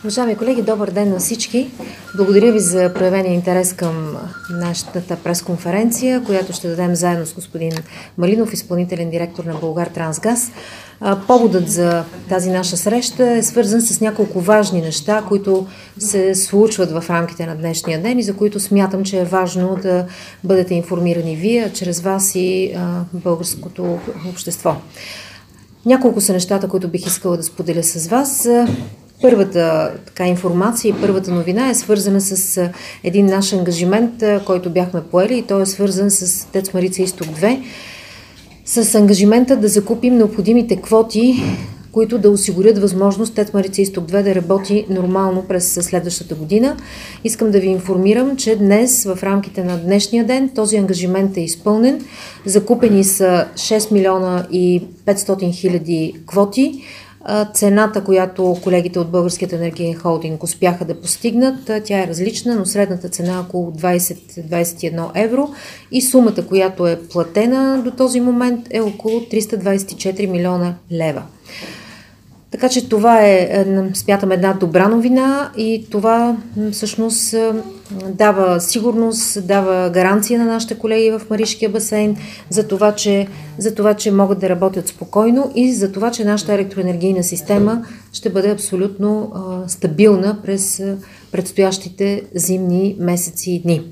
Уважаеми колеги, добър ден на всички. Благодаря ви за проявения интерес към нашата пресконференция, която ще дадем заедно с господин Малинов, изпълнителен директор на Булгартрансгаз. Поводът за тази наша среща е свързан с няколко важни неща, които се случват в рамките на днешния ден и за които смятам, че е важно да бъдете информирани вие, чрез вас и българското общество. Няколко са нещата, които бих искала да споделя с вас. Първата информация и първата новина е свързана с един наш ангажимент, който бяхме поели, и той е свързан с ТЕЦ Марица Изток 2, с ангажимента да закупим необходимите квоти, които да осигурят възможност ТЕЦ Марица Изток 2 да работи нормално през следващата година. Искам да ви информирам, че днес, в рамките на днешния ден, този ангажимент е изпълнен. Закупени са 6 милиона и 500 хиляди квоти. Цената, която колегите от Българският енергиен холдинг успяха да постигнат, тя е различна, но средната цена е около 20-21 евро и сумата, която е платена до този момент, е около 324 милиона лева. Така че това е, смятам, една добра новина и това всъщност дава сигурност, дава гаранция на нашите колеги в Маришкия басейн за това, че могат да работят спокойно и за това, че нашата електроенергийна система ще бъде абсолютно стабилна през предстоящите зимни месеци и дни.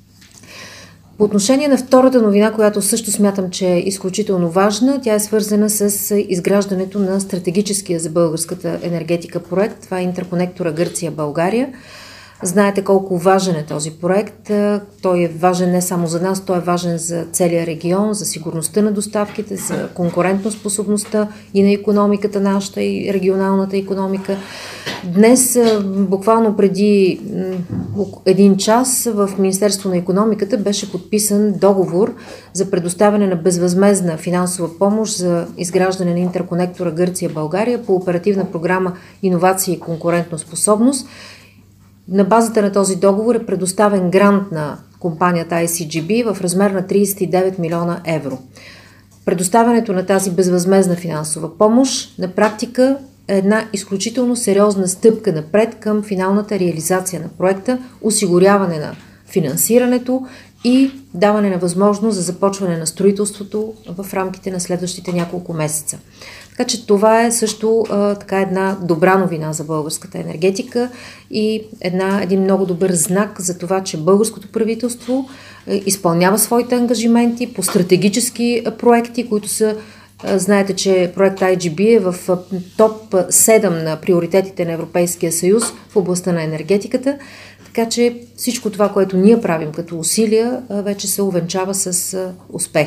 По отношение на втората новина, която също смятам, че е изключително важна, тя е свързана с изграждането на стратегическия за българската енергетика проект. Това е интерконектора Гърция-България. Знаете колко важен е този проект. Той е важен не само за нас, той е важен за целия регион, за сигурността на доставките, за конкурентоспособността и на икономиката нашата и регионалната икономика. Днес, буквално преди един час, в Министерство на икономиката беше подписан договор за предоставяне на безвъзмездна финансова помощ за изграждане на интерконектора Гърция-България по оперативна програма Иновация и конкурентоспособност. На базата на този договор е предоставен грант на компанията ICGB в размер на 39 милиона евро. Предоставянето на тази безвъзмездна финансова помощ на практика е една изключително сериозна стъпка напред към финалната реализация на проекта, осигуряване на финансирането и даване на възможност за започване на строителството в рамките на следващите няколко месеца. Така че това е също една добра новина за българската енергетика и един много добър знак за това, че българското правителство изпълнява своите ангажименти по стратегически проекти, които са, знаете, че проект IGB е в топ 7 на приоритетите на Европейския съюз в областта на енергетиката. Така че всичко това, което ние правим като усилия, вече се увенчава с успех.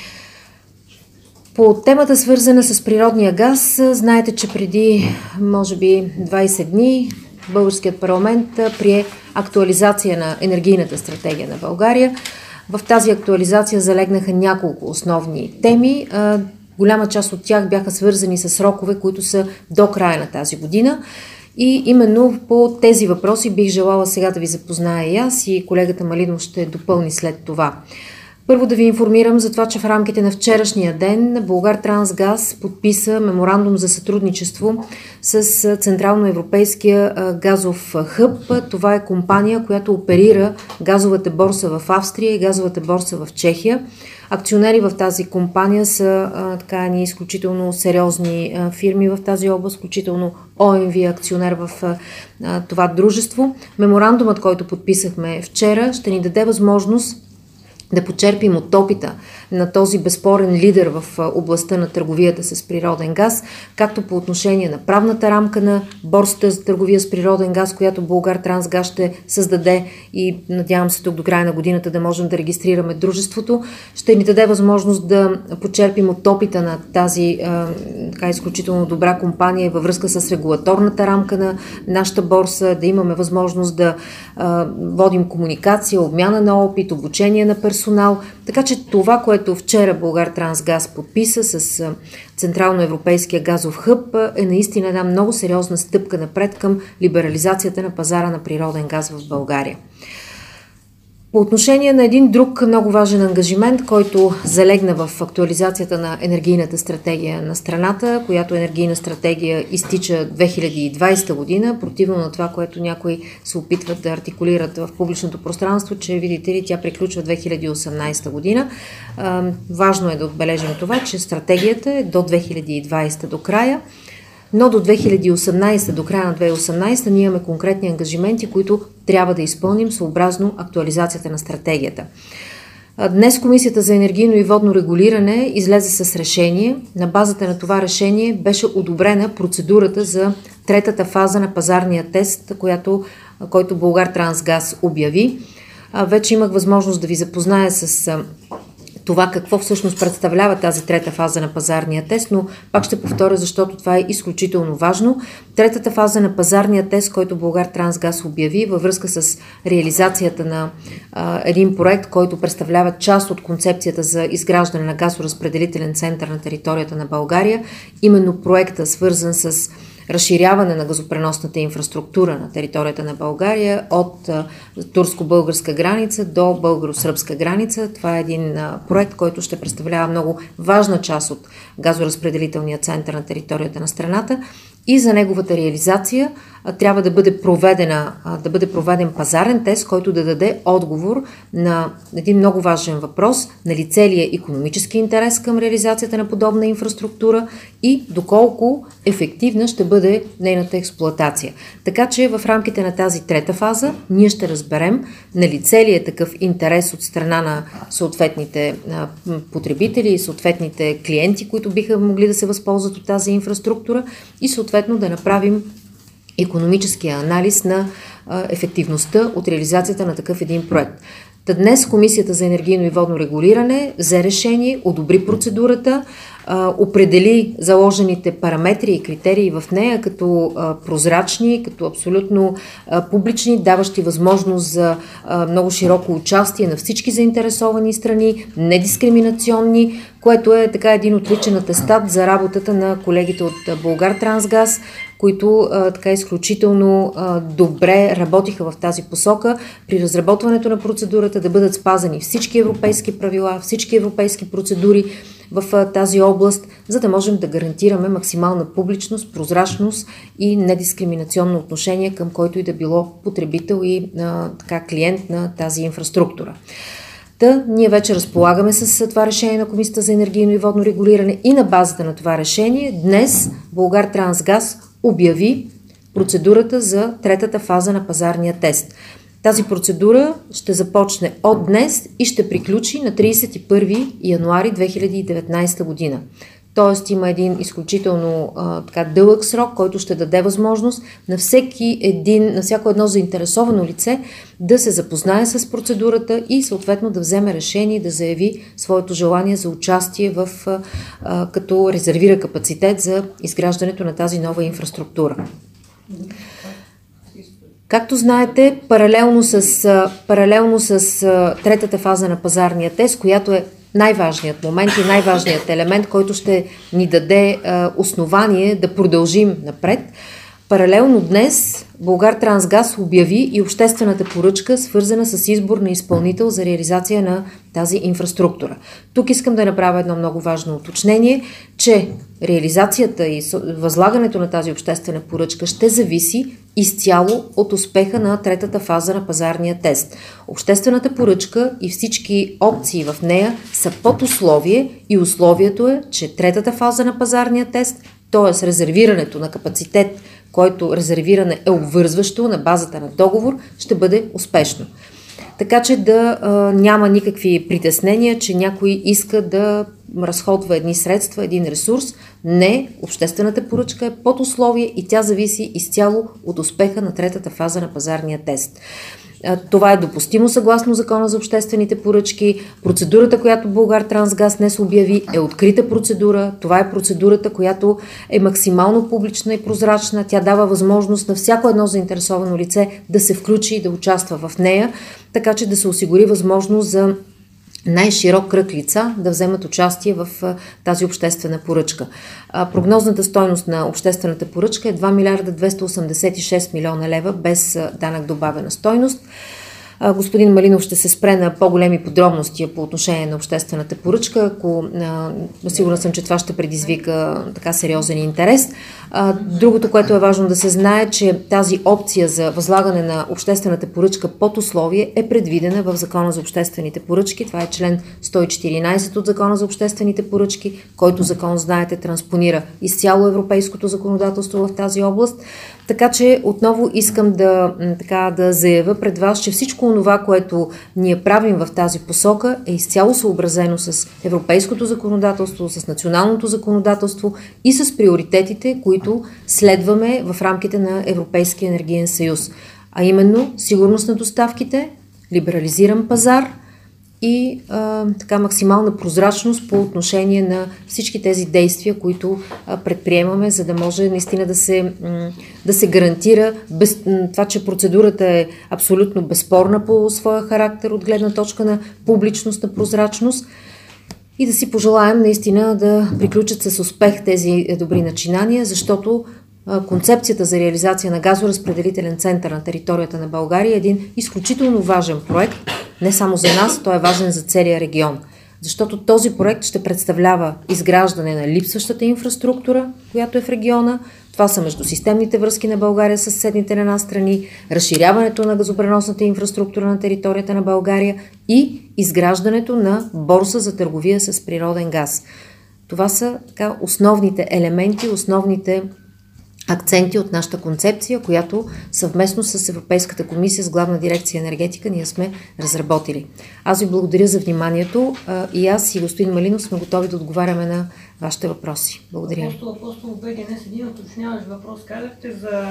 По темата, свързана с природния газ, знаете, че преди, може би, 20 дни българският парламент прие актуализация на енергийната стратегия на България. В тази актуализация залегнаха няколко основни теми. Голяма част от тях бяха свързани с срокове, които са до края на тази година. И именно по тези въпроси бих желала сега да ви запозная и аз, и колегата Малинов ще допълни след това. Първо да ви информирам за това, че в рамките на вчерашния ден Булгартрансгаз подписа меморандум за сътрудничество с Централноевропейския газов хъб. Това е компания, която оперира газовата борса в Австрия и газовата борса в Чехия. Акционери в тази компания са изключително сериозни фирми в тази област, включително ОМВ акционер в това дружество. Меморандумът, който подписахме вчера, ще ни даде възможност да почерпим от опита на този безспорен лидер в областта на търговията с природен газ, както по отношение на правната рамка на борсата за търговия с природен газ, която Булгартрансгаз ще създаде и надявам се тук до края на годината да можем да регистрираме дружеството. Ще ни даде възможност да почерпим от опита на тази изключително добра компания във връзка с регулаторната рамка на нашата борса, да имаме възможност да водим комуникация, обмяна на опит, обучение на персонал. Така че това, което вчера Булгартрансгаз подписа с Централноевропейския газов хъб, е наистина една много сериозна стъпка напред към либерализацията на пазара на природен газ в България. По отношение на един друг много важен ангажимент, който залегна в актуализацията на енергийната стратегия на страната, която енергийна стратегия изтича 2020 година, противно на това, което някои се опитват да артикулират в публичното пространство, че, видите ли, тя приключва 2018 година. Важно е да отбележим това, че стратегията е до 2020 до края, но до 2018, до края на 2018, ние имаме конкретни ангажименти, които трябва да изпълним съобразно актуализацията на стратегията. Днес Комисията за енергийно и водно регулиране излезе с решение. На базата на това решение беше одобрена процедурата за третата фаза на пазарния тест, който Булгартрансгаз обяви. Вече имах възможност да ви запозная с това какво всъщност представлява тази трета фаза на пазарния тест, но пак ще повторя, защото това е изключително важно. Третата фаза на пазарния тест, който Булгартрансгаз обяви във връзка с реализацията на един проект, който представлява част от концепцията за изграждане на газоразпределителен център на територията на България, именно проекта, свързан с разширяване на газопреносната инфраструктура на територията на България от турско-българска граница до българо-сръбска граница. Това е един проект, който ще представлява много важна част от газоразпределителния център на територията на страната и за неговата реализация трябва да бъде проведен пазарен тест, който да даде отговор на един много важен въпрос: налице ли е икономически интерес към реализацията на подобна инфраструктура и доколко ефективна ще бъде нейната експлоатация. Така че в рамките на тази трета фаза ние ще разберем налице ли е такъв интерес от страна на съответните потребители и съответните клиенти, които биха могли да се възползват от тази инфраструктура, и съответно да направим икономическия анализ на ефективността от реализацията на такъв един проект. Днес Комисията за енергийно и водно регулиране взе решение, одобри процедурата, определи заложените параметри и критерии в нея като прозрачни, като абсолютно публични, даващи възможност за много широко участие на всички заинтересовани страни, недискриминационни, което е така един отличен атестат за работата на колегите от Булгартрансгаз, които така изключително добре работиха в тази посока при разработването на процедурата, да бъдат спазани всички европейски правила, всички европейски процедури в тази област, за да можем да гарантираме максимална публичност, прозрачност и недискриминационно отношение към който и да било потребител и клиент на тази инфраструктура. Ние вече разполагаме с това решение на Комисията за енергийно и водно регулиране и на базата на това решение днес Булгартрансгаз обяви процедурата за третата фаза на пазарния тест. Тази процедура ще започне от днес и ще приключи на 31 януари 2019 година. Тоест има един изключително дълъг срок, който ще даде възможност на всяко едно заинтересовано лице да се запознае с процедурата и съответно да вземе решение да заяви своето желание за участие като резервира капацитет за изграждането на тази нова инфраструктура. Както знаете, паралелно с третата фаза на пазарния тест, която е най-важният момент и най-важният елемент, който ще ни даде основание да продължим напред, паралелно днес Булгартрансгаз обяви и обществената поръчка, свързана с избор на изпълнител за реализация на тази инфраструктура. Тук искам да направя едно много важно уточнение, че реализацията и възлагането на тази обществена поръчка ще зависи изцяло от успеха на третата фаза на пазарния тест. Обществената поръчка и всички опции в нея са под условие и условието е, че третата фаза на пазарния тест, т.е. резервирането на капацитет, който резервиране е обвързващо на базата на договор, ще бъде успешно. Така че да няма никакви притеснения, че някой иска да разходва едни средства, един ресурс. Не, обществената поръчка е под условие и тя зависи изцяло от успеха на третата фаза на пазарния тест. Това е допустимо съгласно Закона за обществените поръчки. Процедурата, която Булгартрансгаз днес обяви, е открита процедура. Това е процедурата, която е максимално публична и прозрачна. Тя дава възможност на всяко едно заинтересовано лице да се включи и да участва в нея, така че да се осигури възможност за най-широк кръг лица да вземат участие в тази обществена поръчка. Прогнозната стойност на обществената поръчка е 2 милиарда 286 милиона лева без данък добавена стойност. Господин Малинов ще се спре на по-големи подробности по отношение на обществената поръчка, сигурна съм, че това ще предизвика така сериозен интерес. Другото, което е важно да се знае, че тази опция за възлагане на обществената поръчка под условие е предвидена в Закона за обществените поръчки. Това е член 114 от Закона за обществените поръчки, който закон, знаете, транспонира изцяло европейското законодателство в тази област. Така че отново искам да заявя пред вас, че всичко това, което ние правим в тази посока, е изцяло съобразено с европейското законодателство, с националното законодателство и с приоритетите, които следваме в рамките на Европейския енергиен съюз. А именно сигурност на доставките, либерализиран пазар и максимална прозрачност по отношение на всички тези действия, които предприемаме, за да може наистина да се гарантира това, че процедурата е абсолютно безспорна по своя характер от гледна точка на публичност, на прозрачност, и да си пожелаем наистина да приключат с успех тези добри начинания, защото концепцията за реализация на газоразпределителен център на територията на България е един изключително важен проект, не само за нас, той е важен за целия регион. Защото този проект ще представлява изграждане на липсващата инфраструктура, която е в региона. Това са междусистемните връзки на България с съседните на нас страни, разширяването на газопреносната инфраструктура на територията на България и изграждането на борса за търговия с природен газ. Това са основните елементи, основните акценти от нашата концепция, която съвместно с Европейската комисия с Главна дирекция енергетика ние сме разработили. Аз ви благодаря за вниманието и аз и господин Малинов сме готови да отговаряме на вашите въпроси. Благодаря. Апостол БГНС, един уточняващ въпрос. Казахте за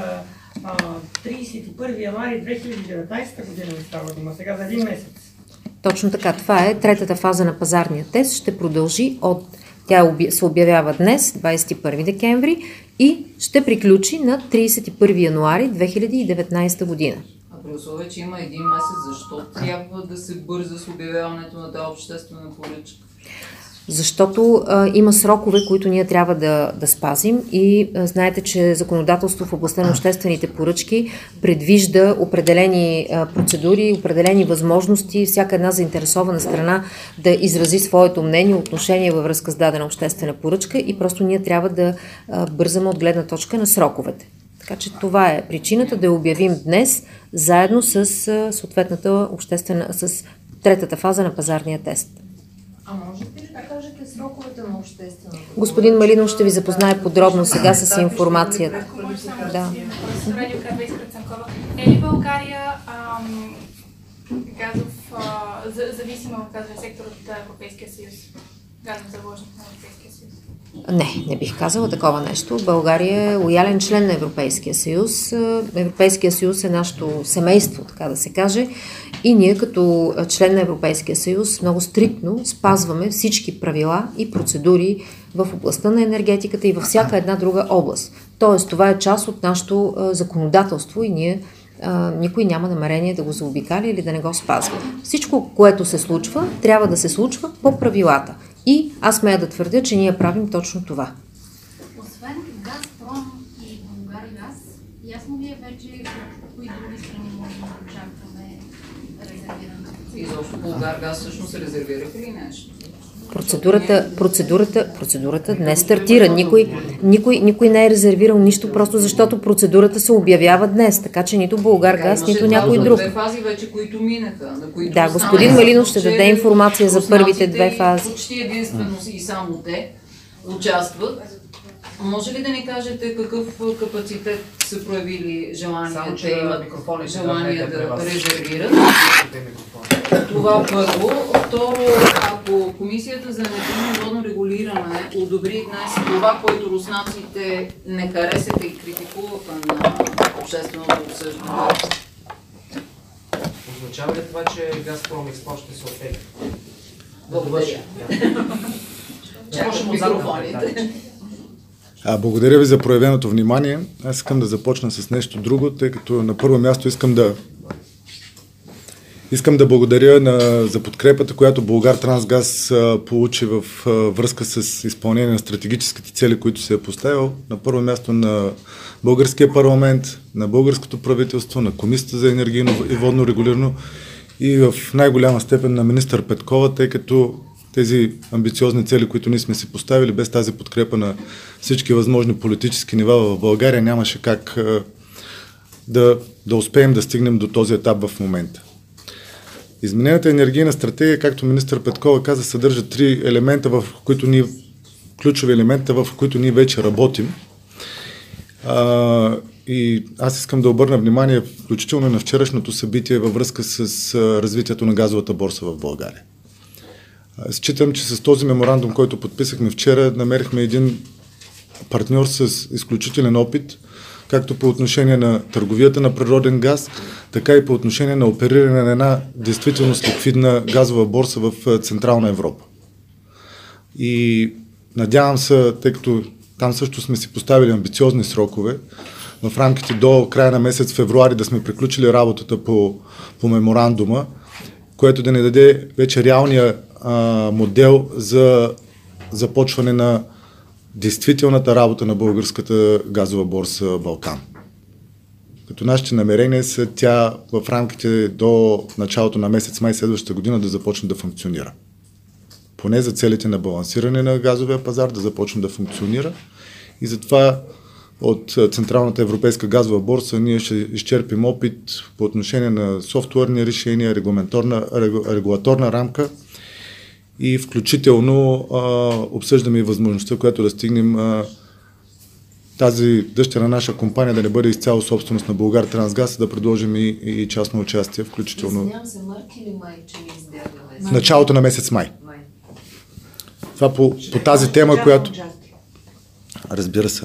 31 януари 2019 година ми става дума, сега за един месец. Точно така. Това е третата фаза на пазарния тест. Ще продължи тя се обявява днес, 21 декември, и ще приключи на 31 януари 2019 година. А при условие, че има един месец, защо трябва да се бърза с обявяването на тази обществена поръчка? Защото има срокове, които ние трябва да спазим, и знаете, че законодателство в областта на обществените поръчки предвижда определени процедури, определени възможности, всяка една заинтересована страна да изрази своето мнение, отношение във връзка с дадена обществена поръчка, и просто ние трябва да бързаме от гледна точка на сроковете. Така че това е причината да я обявим днес, заедно с съответната с третата фаза на пазарния тест. А можете ли да кажете сроковете на общественото? Господин Малинов ще ви запознае подробно сега с информацията. Да. Е ли България зависима от газовия сектор от Европейския съюз? Газов заложник на Европейския съюз? Не бих казала такова нещо. България е лоялен член на Европейския съюз. Европейския съюз е нашето семейство, така да се каже. И ние като член на Европейския съюз много стриктно спазваме всички правила и процедури в областта на енергетиката и във всяка една друга област. Тоест, това е част от нашето законодателство и никой няма намерение да го заобикали или да не го спазва. Всичко, което се случва, трябва да се случва по правилата. И аз смея да твърдя, че ние правим точно това. Освен Газпром и Булгаргаз, ясно ли е вече кои други страни може да очакваме резервирането? И защо Булгаргаз всъщност резервираха ли нещо? Процедурата днес стартира. Никой не е резервирал нищо, просто защото процедурата се обявява днес. Така че нито Булгаргаз, нито някой друг. Две фази вече, които минаха. На които да, господин Малинов ще даде информация за първите две фази. Почти единствено и само те участват. Може ли да ни кажете какъв капацитет са проявили желание да резервират? Това първо. Второ, ако Комисията за енергийно и водно регулиране одобри днес това, което руснаците не харесаха и критикуваха на общественото обсъждане. Означава ли това, че Газпром Експорт ще се оттегли? Благодаря. Чакаш микрофоните. Благодаря ви за проявеното внимание. Аз искам да започна с нещо друго, тъй като на първо място искам да благодаря за подкрепата, която Булгартрансгаз получи в връзка с изпълнение на стратегическите цели, които се е поставил. На първо място на българския парламент, на българското правителство, на Комисията за енергийно и водно регулирано и в най-голяма степен на министър Петкова, тъй като тези амбициозни цели, които ние сме си поставили, без тази подкрепа на всички възможни политически нива в България, нямаше как да успеем да стигнем до този етап в момента. Изменената енергийна стратегия, както министър Петкова каза, съдържа три елемента, ключови елемента, в които ние вече работим. И аз искам да обърна внимание, включително на вчерашното събитие във връзка с развитието на газовата борса в България. Считам, че с този меморандум, който подписахме вчера, намерихме един партньор с изключителен опит, както по отношение на търговията на природен газ, така и по отношение на опериране на една действително ликвидна газова борса в Централна Европа. И надявам се, тъй като там също сме си поставили амбициозни срокове, в рамките до края на месец февруари да сме приключили работата по меморандума, което да ни даде вече реалния модел за започване на действителната работа на българската газова борса Балкан. Като нашите намерения са тя в рамките до началото на месец май следващата година да започне да функционира. Поне за целите на балансиране на газовия пазар да започне да функционира и затова от Централната европейска газова борса ние ще изчерпим опит по отношение на софтуерни решения, регулаторна рамка и включително обсъждаме и възможността, която да стигнем тази дъщерна наша компания да не бъде изцяло собственост на Булгар Трансгаз, да предложим и частно участие, включително. Извинявам се, март или май, че ни избягаме? В началото на месец май. Това по тази тема, която... Разбира се.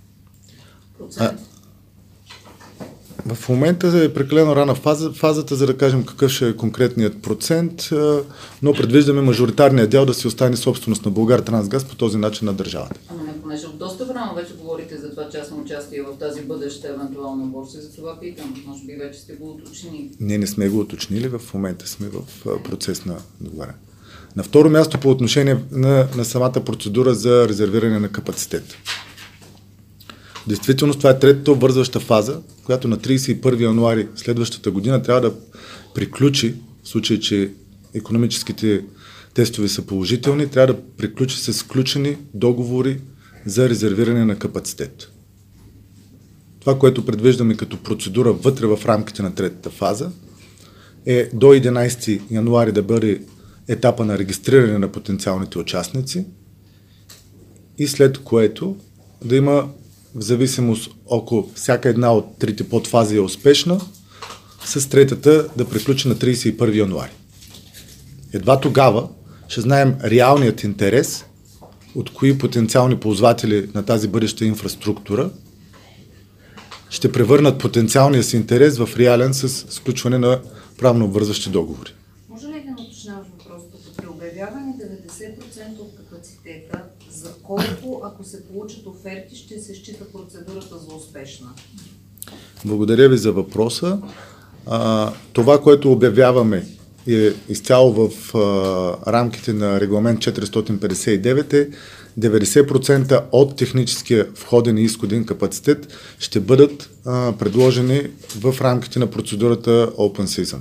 В момента е прекалено рана фазата, за да кажем какъв ще е конкретният процент, но предвиждаме мажоритарния дял да си остане собственост на Булгар Трансгаз по този начин на държавата. Ама не, понеже доста време вече говорите за това частно участие в тази бъдеща евентуална борса, за това питам, може би вече сте го уточнили. Не сме го уточнили, в момента сме в процес на договаряне. На второ място по отношение на самата процедура за резервиране на капацитет. Действително това е третата обвързваща фаза, която на 31 януари следващата година трябва да приключи, в случай, че икономическите тестове са положителни, трябва да приключи с сключени договори за резервиране на капацитет. Това, което предвиждаме като процедура вътре в рамките на третата фаза, е до 11 януари да бъде етапа на регистриране на потенциалните участници и след което да има в зависимост, ако всяка една от трите подфази е успешна, с третата да приключи на 31 януари. Едва тогава ще знаем реалният интерес от кои потенциални ползватели на тази бъдеща инфраструктура ще превърнат потенциалния си интерес в реален с сключване на правно обвързващи договори. Може ли да уточняваш въпрос? При обявяване 90% от капацитета, за колко, ако се получат оферти, ще се счита процедурата за успешна? Благодаря ви за въпроса. Това, което обявяваме е изцяло в рамките на регламент 459 е 90% от техническия входен и изходен капацитет ще бъдат предложени в рамките на процедурата Open Season.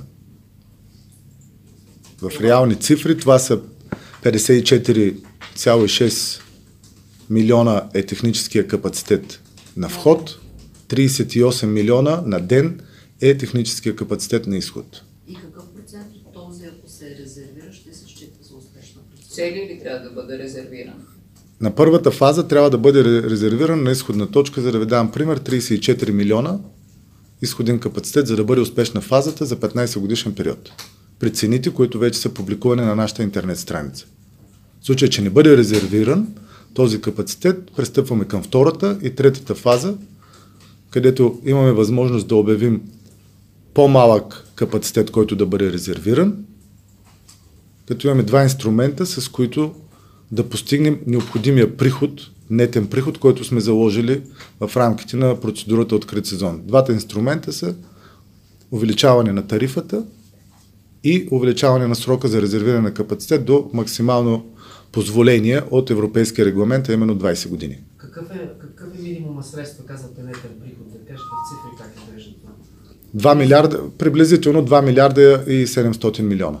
В реални цифри това са 54,6 милиона е техническия капацитет на вход, 38 милиона на ден е техническия капацитет на изход. И какъв процент от този, ако се резервира, ще се счита за успешна процедура? Цели ли трябва да бъде резервиран? На първата фаза трябва да бъде резервиран на изходна точка, за да ви дам пример, 34 милиона изходен капацитет, за да бъде успешна фазата за 15 годишен период. При цените, които вече са публикувани на нашата интернет страница. В случай, че не бъде резервиран този капацитет, пристъпваме към втората и третата фаза, където имаме възможност да обявим по-малък капацитет, който да бъде резервиран, като имаме два инструмента, с които да постигнем необходимия приход, нетен приход, който сме заложили в рамките на процедурата открит сезон. Двата инструмента са увеличаване на тарифата и увеличаване на срока за резервиране на капацитет до максимално позволение от европейския регламент, а именно 20 години. Какъв е минимума средства, казвате, нетен приход, да кажете в цифри как изглежда това? 2 милиарда, приблизително 2 милиарда и 700 милиона.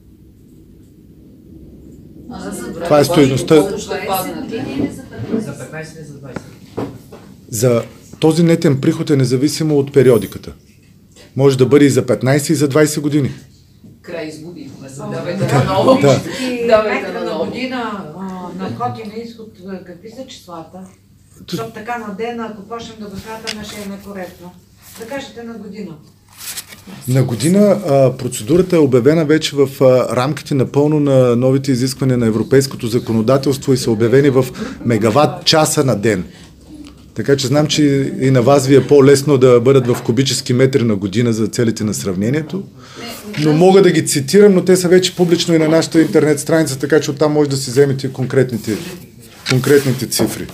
Това е стойността. За 15 или за 20? За този нетен приход е независимо от периодиката. Може да бъде и за 15 и за 20 години. Край изгубихме се. Давайте на ново. Давайте на ново. Година на вход и на изход, какви са числата? Защото така на ден, ако почнем да го смятаме, ще е некоректно. Да кажете на година. На година процедурата е обявена вече в рамките напълно на новите изисквания на европейското законодателство и са обявени в мегаватт часа на ден. Така че знам, че и на вас ви е по-лесно да бъдат в кубически метри на година за целите на сравнението. Но мога да ги цитирам, но те са вече публично и на нашата интернет страница, така че оттам може да си вземете конкретните цифри.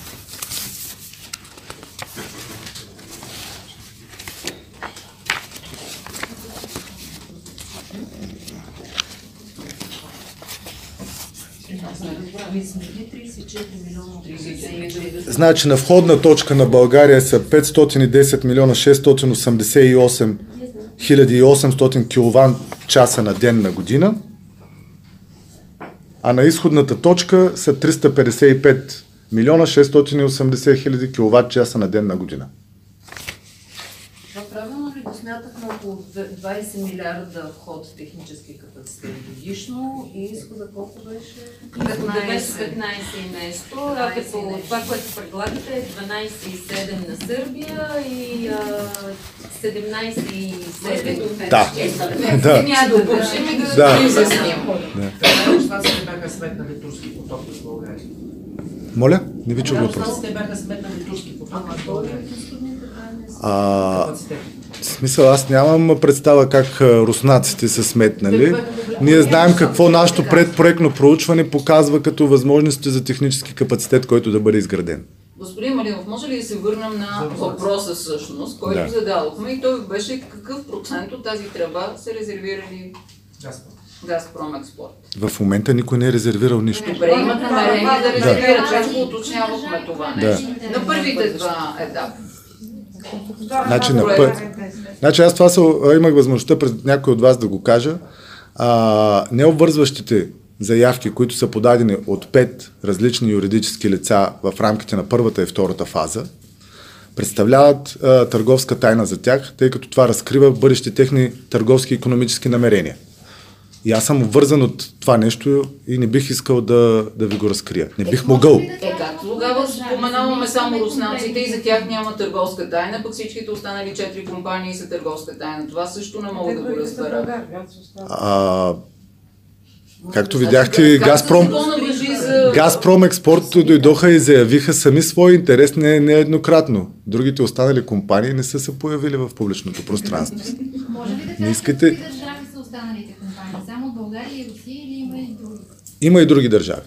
Значи на входна точка на България са 510 милиона 688 хиляди 800 киловатт часа на ден на година, а на изходната точка са 355 милиона 680 хиляди киловатт часа на ден на година. Правилно ли го смятахме около 20 милиарда вход технически капацитет годишно и изхода колко беше? 15 и нещо, а като това, което предлагате е 12,7 на Сърбия и 17,7. Да. Няма да обобщим и да изясним. Руснаците бяха сметнали турски поток в България. Моля? Не ви чух въпрос. Руснаците бяха сметнали турски поток в България. В смисъл, аз нямам представа как руснаците са сметнали. Ние знаем какво нашето предпроектно проучване показва като възможности за технически капацитет, който да бъде изграден. Господин Малинов, може ли да се върнем на въпроса всъщност, който зададохме и той беше какъв процент от тази тръба са резервирали Газпром Експорт? В момента никой не е резервирал нищо. Добре, имат намерение да резервират, вече го уточнявахме това нещо. На първите два етапа. Значи аз това имах възможността пред някой от вас да го кажа. Необвързващите заявки, които са подадени от 5 различни юридически лица в рамките на първата и втората фаза, представляват търговска тайна за тях, тъй като това разкрива бъдещи техни търговски и икономически намерения. И аз съм обвързан от това нещо и не бих искал да ви го разкрия. Не бих могъл. Както тогава споменаваме само руснаците и за тях няма търговска тайна, пък всичките останали 4 компании са търговска тайна. Това също не мога да го разбера. Както видяхте, Газпром Експорт дойдоха и заявиха сами своя интерес нееднократно. Другите останали компании не са се появили в публичното пространство. Може ли да кажете кои държави са останалите компании? Само България и Русия или има и други? Има и други държави.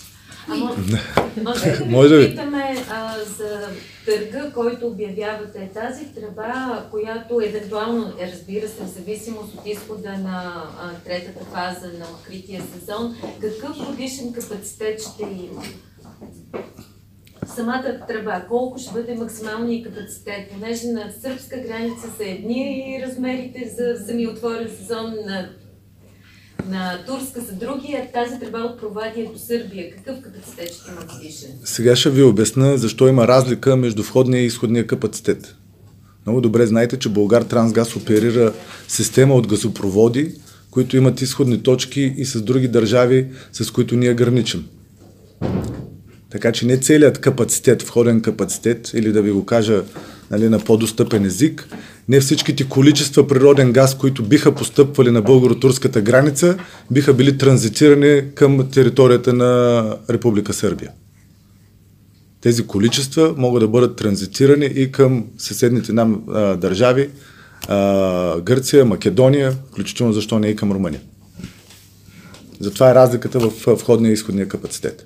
Може да питаме за търга, който обявявате, тази тръба, която евентуално, разбира се, в зависимост от изхода на третата фаза на открития сезон, какъв годишен капацитет ще има? Самата тръба, колко ще бъде максималният капацитет, понеже на сръбска граница са едни размерите за самия отворен сезон, на турска са други, а тази тръба от Провадия до Сърбия, какъв капацитет ще има годишен? Сега ще ви обясня защо има разлика между входния и изходния капацитет. Много добре знаете, че Българ Трансгаз оперира система от газопроводи, които имат изходни точки и с други държави, с които ние граничим. Така че не целият капацитет, входен капацитет, или да ви го кажа на по-достъпен език, не всичките количества природен газ, които биха постъпвали на българо-турската граница, биха били транзитирани към територията на Република Сърбия. Тези количества могат да бъдат транзитирани и към съседните нам държави, Гърция, Македония, включително защо не и към Румъния. Затова е разликата в входния и изходния капацитет.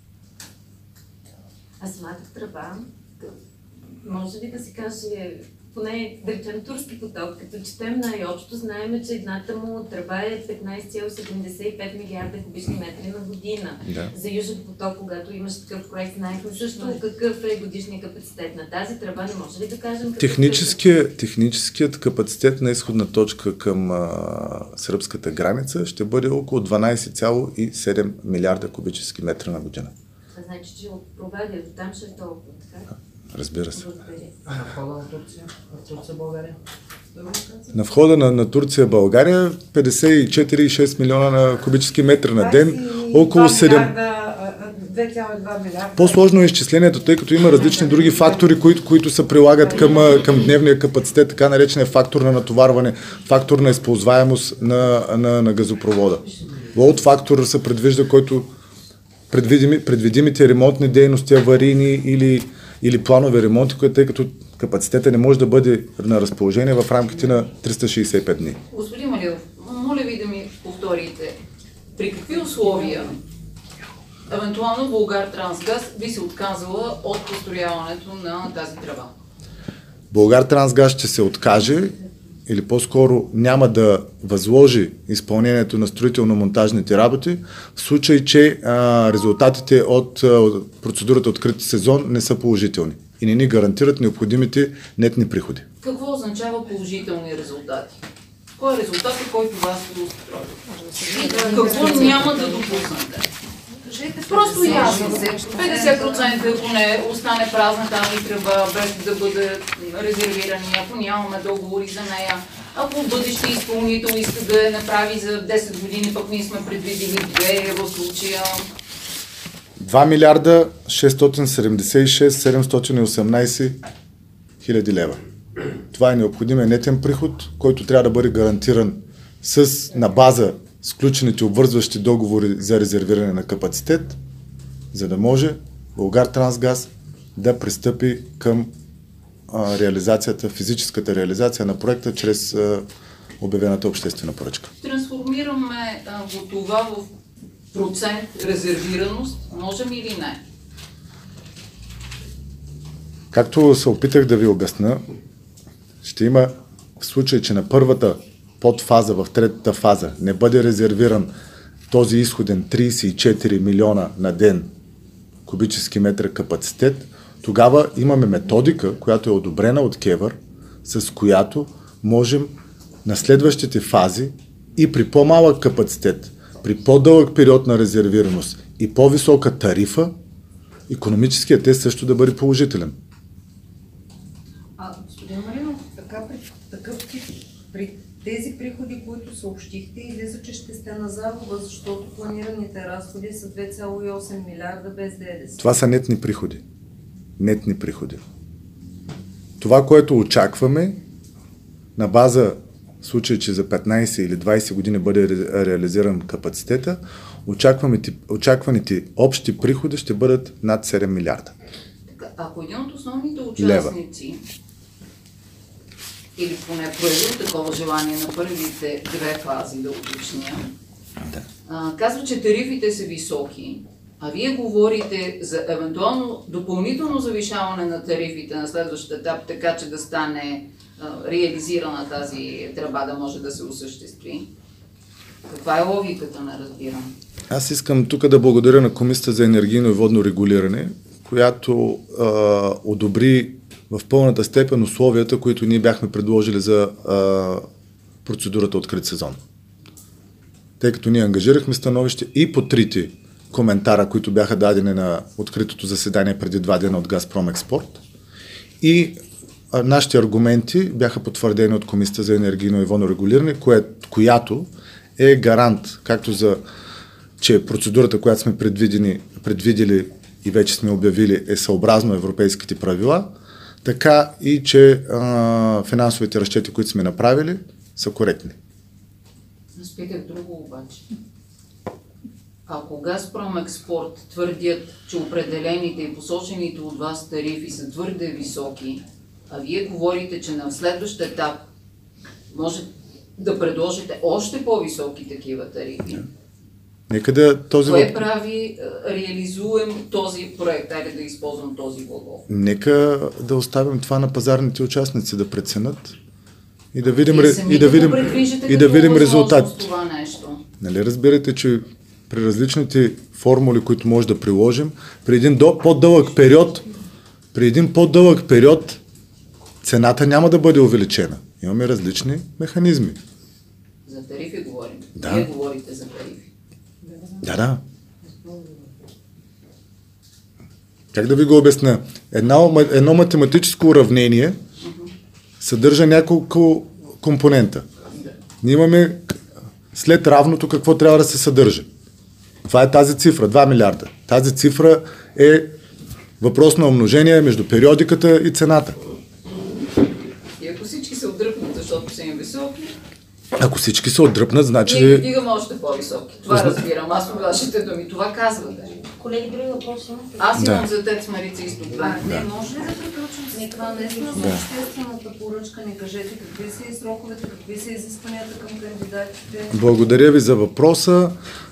А самата тръба, може ли да се каже поне да речем турски поток, като четем най-общо, знаем, че едната му тръба е 15,75 милиарда кубични метри на година. Да. За Южен поток, когато имаш такъв проект, знаехме също какъв е годишният капацитет на тази тръба, не може ли да кажем? Техническият капацитет на изходна точка към сръбската граница ще бъде около 12,7 милиарда кубически метра на година. Това значи, че от Провадия до там ще е толкова, така? Разбира се. А на входа на Турция? В Турция, България? На входа на Турция, България 54,6 милиона на кубически метра на ден, около 7. 2,2 милиарда. По-сложно е изчислението, тъй като има различни други фактори, които се прилагат към дневния капацитет, така наречения фактор на натоварване, фактор на използваемост на газопровода. Лоуд фактор се предвижда, който предвидимите ремонтни дейности, аварийни или планови ремонти, тъй като капацитета не може да бъде на разположение в рамките на 365 дни. Господин Малинов, моля ви да ми повторите, при какви условия евентуално Булгартрансгаз би се отказала от построяването на тази тръба? Булгартрансгаз ще се откаже или по-скоро няма да възложи изпълнението на строително-монтажните работи, в случай, че резултатите от процедурата открит сезон не са положителни и не ни гарантират необходимите нетни приходи. Какво означава положителни резултати? Кой е резултатът, който вас го устрои? Какво няма да допуснете? Просто ясно. 50% ако не остане празна тази тръба, без да бъде резервирани, ако нямаме договори за нея, ако бъдещи изпълнител иска да я направи за 10 години, пък ние сме предвидили 2 в случая. 2 милиарда 676 718 хиляди лева. Това е необходимия нетен приход, който трябва да бъде гарантиран на база сключените обвързващи договори за резервиране на капацитет, за да може Булгартрансгаз да пристъпи към физическата реализация на проекта чрез обявената обществена поръчка. Трансформираме това в процент резервираност, можем или не? Както се опитах да ви обясна, ще има в случай, че на първата подфаза, в третата фаза не бъде резервиран този изходен 34 милиона на ден кубически метра капацитет, тогава имаме методика, която е одобрена от КЕВР, с която можем на следващите фази и при по-малък капацитет, при по-дълъг период на резервираност и по-висока тарифа, икономическият тест също да бъде положителен. Господин Малинов, при тези приходи, които съобщихте, излиза, че ще сте на загуба, защото планираните разходи са 2,8 милиарда без ДДС. Това са нетни приходи. Нетни приходи. Това, което очакваме, на база в случай, че за 15 или 20 години бъде реализиран капацитета, очакваните общи приходи ще бъдат над 7 милиарда. Ако един от основните участници или поне проявил такова желание на първите 2 фази, да уточня, казва, че тарифите са високи, а вие говорите за евентуално допълнително завишаване на тарифите на следващия етап, така че да стане реализирана тази тръба, да може да се осъществи. Каква е логиката, не разбирам? Аз искам тук да благодаря на Комисията за енергийно и водно регулиране, която одобри в пълната степен условията, които ние бяхме предложили за процедурата открит сезон. Тъй като ние ангажирахме становище и по 3 коментара, които бяха дадени на откритото заседание преди 2 дена от Газпром Експорт, и нашите аргументи бяха потвърдени от Комисията за енергийно и водно регулиране, която е гарант, както че процедурата, която сме предвидели и вече сме обявили, е съобразно европейските правила, така и че финансовите разчети, които сме направили, са коректни. Аз питах друго обаче. Ако Газпром Експорт твърдят, че определените и посочените от вас тарифи са твърде високи, а вие говорите, че на следващ етап може да предложите още по-високи такива тарифи, Нека този Кое прави реализуем този проект? Айде да използвам този глагол. Нека да оставим това на пазарните участници да преценят и да видим, резултат. Това нещо. Нали разбирате, че при различните формули, които може да приложим, при един по-дълъг период цената няма да бъде увеличена. Имаме различни механизми. За тарифи говорим. Да. Вие говорите за тарифи. Да. Как да ви го обясня? Едно математическо уравнение съдържа няколко компонента. Ние имаме след равното какво трябва да се съдържа. Това е тази цифра, 2 милиарда. Тази цифра е въпрос на умножение между периодиката и цената. И ако всички се отдръпнат, защото са им високи, ако всички се отдръпнат, значи... Ние вдигаме още по-високи. Това разбирам. Аз от вашите думи. Това казвате. Колеги, други въпроси? Аз имам за ТЕЦ Марица изток 2. Не, може ли да приключим с това наистина за обществената поръчка? Не кажете какви са и сроковете, какви са изискванията към кандидатите? Благодаря ви за въпроса.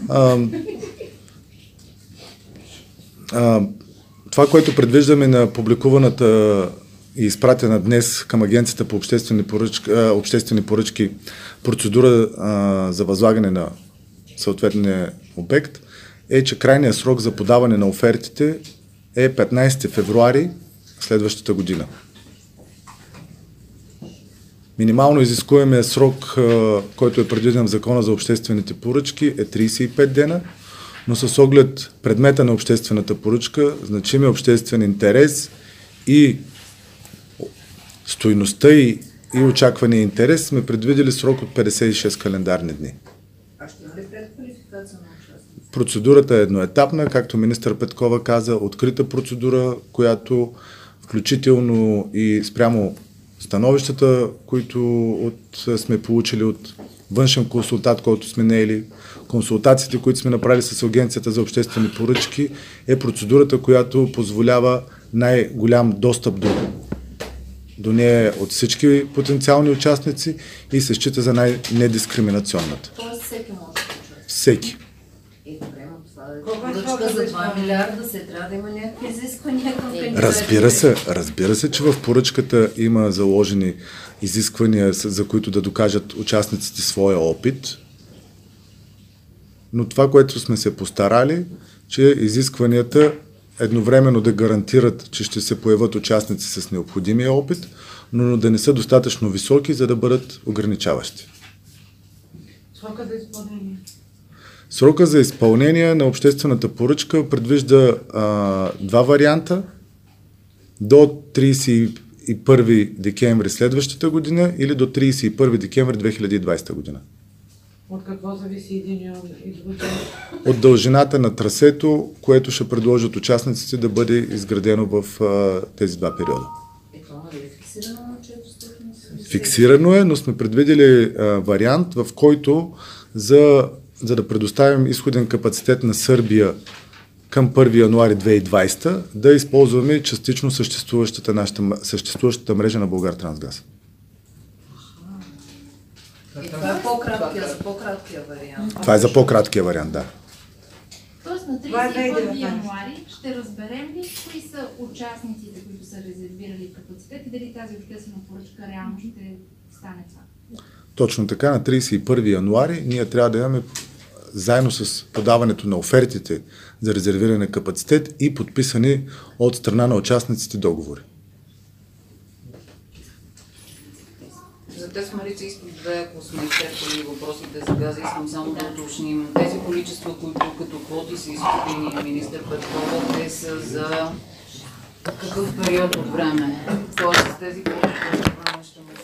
Това, което предвиждаме на публикуваната и изпратена днес към Агенцията по обществени поръчки процедура за възлагане на съответния обект, е, че крайният срок за подаване на офертите е 15 февруари следващата година. Минимално изискуемия срок, който е предвиден в Закона за обществените поръчки, е 35 дена, но с оглед предмета на обществената поръчка, значимия обществен интерес и стойността и очаквания интерес, сме предвидели срок от 56 календарни дни. А ще има ли предквалификация на участниците? Процедурата е едноетапна, както министър Петкова каза, открита процедура, която включително и спрямо становищата, които сме получили от външен консултант, който сме наели, консултациите, които сме направили с Агенцията за обществени поръчки, е процедурата, която позволява най-голям достъп до нея от всички потенциални участници и се счита за най-недискриминационната. Тоест всеки може да участва? Всеки. И добре, но това е поръчка за 2 милиарда, се трябва да има някакви изисквания към кандидатите. Разбира се, че в поръчката има заложени изисквания, за които да докажат участниците своя опит, но това, което сме се постарали, че изискванията едновременно да гарантират, че ще се появят участници с необходимия опит, но да не са достатъчно високи, за да бъдат ограничаващи. Срока за изпълнение? Срока за изпълнение на обществената поръчка предвижда два варианта. До 31 декември следващата година или до 31 декември 2020 година. От какво зависи един и другия? От дължината на трасето, което ще предложат участниците да бъде изградено в тези два периода. Фиксирано на 470? Фиксирано е, но сме предвидели вариант, в който за да предоставим изходен капацитет на Сърбия към 1 януари 2020, да използваме частично съществуващата мрежа на Булгартрансгаз. И това е по-краткия вариант. Това е за по-краткия вариант, да. Тоест на 31 януари ще разберем ли кои са участниците, които са резервирали капацитет и дали тази обществена поръчка реално ще стане това? Точно така, на 31 януари ние трябва да имаме заедно с подаването на офертите за резервиране на капацитет и подписани от страна на участниците договори. За ТЕЦ Марица изток 2, ако сме изчерпали въпросите за газа, искам само да уточним. Тези количества, които като квоти са изкупени министър Петкова, те са за какъв период от време? Тоест тези количества от време ще може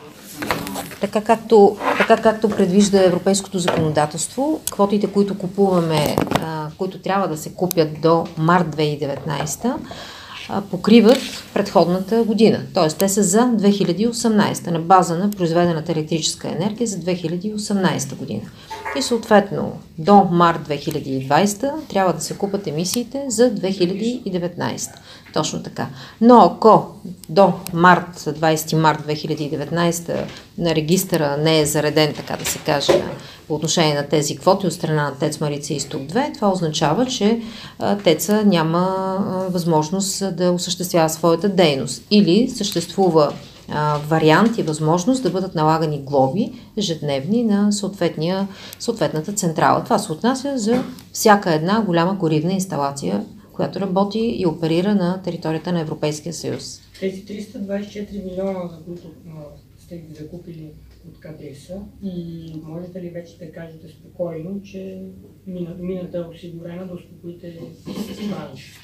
Така както предвижда европейското законодателство, квотите, които купуваме, които трябва да се купят до март 2019, покриват предходната година. Т.е. те са за 2018, на база на произведената електрическа енергия за 2018 година. И съответно до март 2020 трябва да се купат емисиите за 2019. Точно така. Но ако до 20 март 2019 на регистъра не е зареден, така да се каже, по отношение на тези квоти от страна на ТЕЦ Марица Изток 2, това означава, че ТЕЦ-а няма възможност да осъществява своята дейност. Или съществува вариант и възможност да бъдат налагани глоби ежедневни на съответната централа. Това се отнася за всяка една голяма горивна инсталация, която работи и оперира на територията на Европейския съюз. Тези 324 милиона, за които сте ги закупили, откъде са, и можете ли вече да кажете спокойно, че мината е осигурена да успокоите страни?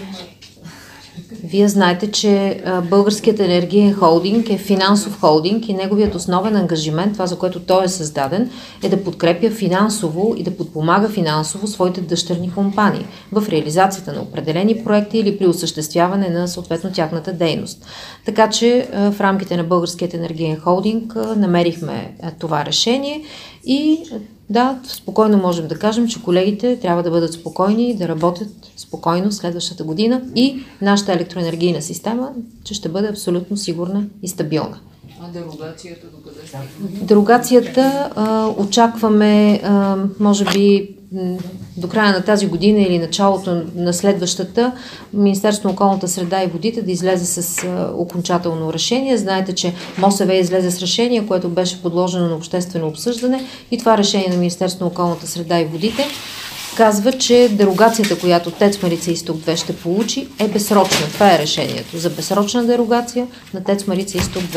Вие знаете, че Българският енергиен холдинг е финансов холдинг и неговият основен ангажимент, това за което той е създаден, е да подкрепя финансово и да подпомага финансово своите дъщерни компании в реализацията на определени проекти или при осъществяване на съответно тяхната дейност. Така че в рамките на Българският енергиен холдинг намерихме това решение и да, спокойно можем да кажем, че колегите трябва да бъдат спокойни и да работят спокойно следващата година и нашата електроенергийна система, че ще бъде абсолютно сигурна и стабилна. А дерогацията докъде стигна? Дерогацията очакваме, може би, до края на тази година или началото на следващата, Министерството на околната среда и водите да излезе с окончателно решение. Знаете, че МОСВ излезе с решение, което беше подложено на обществено обсъждане и това решение на Министерството на околната среда и водите казва, че дерогацията, която ТЕЦ Марица Изток 2 ще получи, е безсрочна. Това е решението за безсрочна дерогация на ТЕЦ Марица Изток 2.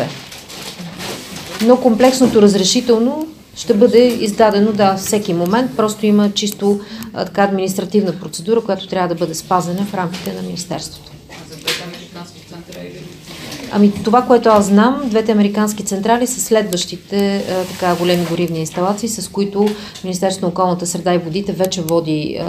Но комплексното разрешително ще бъде издадено, всеки момент. Просто има чисто така административна процедура, която трябва да бъде спазена в рамките на Министерството. За двете американски централи? Това, което аз знам, двете американски централи са следващите големи горивни инсталации, с които Министерството на околната среда и водите вече води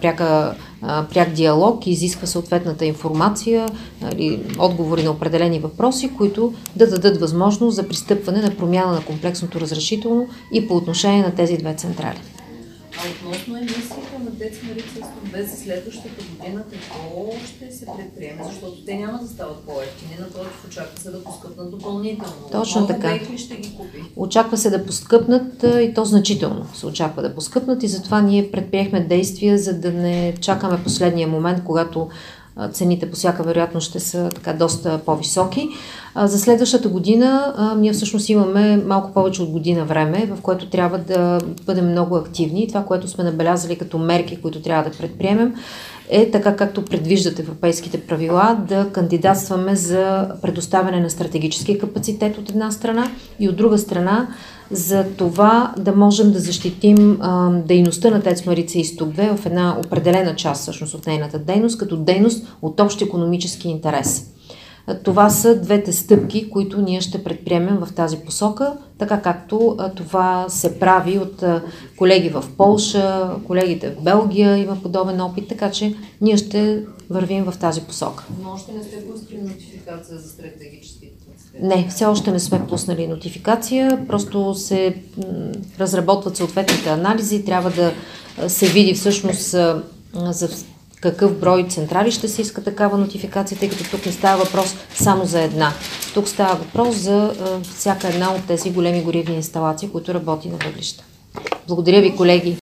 пряк диалог и изисква съответната информация или отговори на определени въпроси, които да дадат възможност за пристъпване на промяна на комплексното разрешително и по отношение на тези две централи. А относно емисията на ТЕЦ Марица Изток 2 за следващата година, какво ще се предприеме? Защото те няма да стават по-евтини, напротив, очаква се да поскъпнат допълнително. Точно така. Обект ли ще ги купи? Очаква се да поскъпнат и то значително се очаква да поскъпнат и затова ние предприехме действия, за да не чакаме последния момент, когато цените по всяка вероятност ще са доста по-високи. За следващата година ние всъщност имаме малко повече от година време, в което трябва да бъдем много активни. Това, което сме набелязали като мерки, които трябва да предприемем, е така както предвиждат европейските правила, да кандидатстваме за предоставяне на стратегически капацитет от една страна и от друга страна за това да можем да защитим дейността на ТЕЦ Марица Изток 2 в една определена част всъщност от нейната дейност, като дейност от общ икономически интерес. Това са двете стъпки, които ние ще предприемем в тази посока, така както това се прави от колеги в Полша, колегите в Белгия има подобен опит, така че ние ще вървим в тази посока. Но още не сте пуснали нотификация за стратегически капацитет? Не, все още не сме пуснали нотификация, просто се разработват съответните анализи, трябва да се види всъщност за какъв брой централи ще се иска такава нотификация, тъй като тук не става въпрос само за една. Тук става въпрос за всяка една от тези големи горивни инсталации, които работи на въглища. Благодаря ви, колеги.